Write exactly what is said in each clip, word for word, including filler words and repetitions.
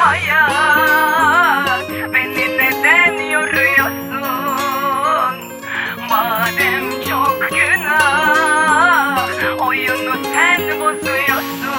Hayat, beni neden yoruyorsun? Madem çok günah, oyunu sen bozuyorsun.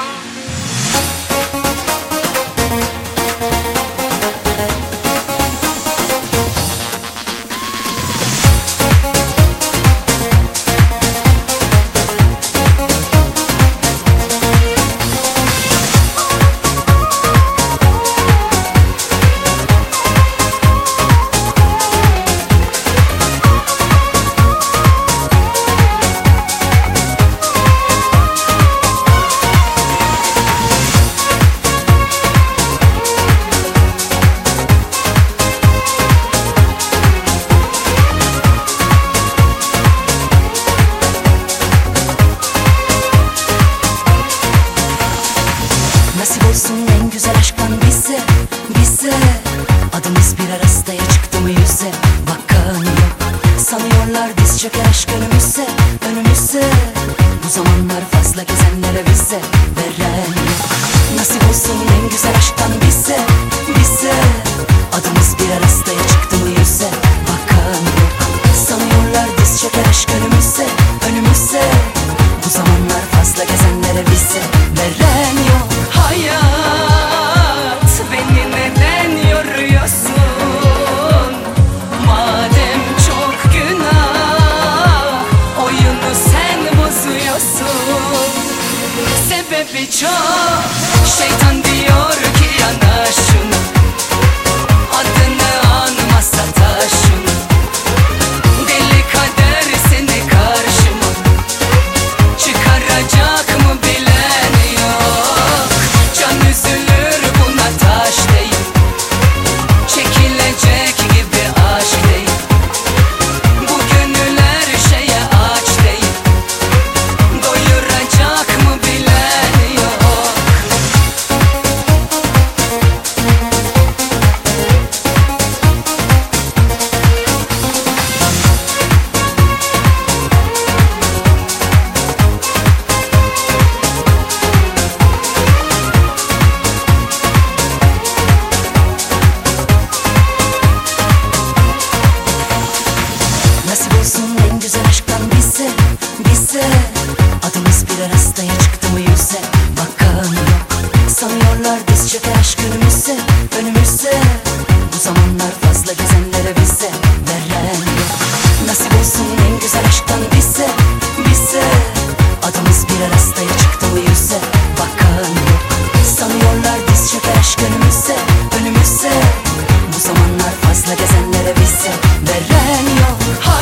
Nasip olsun en güzel aşktan bize, bize. Adımız bir arastaya çıktı mı yüze, bakan yok. Sanıyorlar diz çöker aşk önümüze, önümüze. Bu zamanlar fazla gezenlere bize veren yok. Nasip olsun en güzel aşktan bize, bize. Adımız bir arastaya çıktı mı yüze, bakan yok. Sanıyorlar diz çöker aşk önümüze, önümüze. Bu zamanlar fazla gezenlere bize veren yok. Hayat, beni neden yoruyorsun? Madem çok günah, oyunu sen bozuyorsun. Sebebi çok, şeytan diyor ki yanaş şunu. Adını anmasa taşın. Deli kader seni karşıma çıkaracak mı bilen yok. Can üzülür buna taş değil, çekilecek gibi aşk değil. Bu gönüller şeye aç değil, doyuracak mı bilen yok. Nasip olsun en güzel aşktan bize, bize. Adımız bir arastaya çıktı mı yüze, bakan yok. Sanıyorlar diz çöker aşk önümüze, önümüze. Bu zamanlar fazla gezenlere bize veren yok. Nasip olsun en güzel aşktan bize, bize. Adımız bir arastaya çıktı mı yüze, bakan yok. Sanıyorlar diz çöker aşk önümüze, önümüze. Bu zamanlar fazla gezenlere bize veren yok.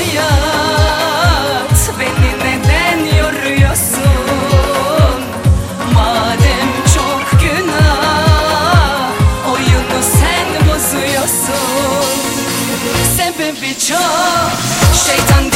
Hayat, beni neden yoruyorsun? Madem çok günah, oyunu sen bozuyorsun. Sebebi çok, şeytan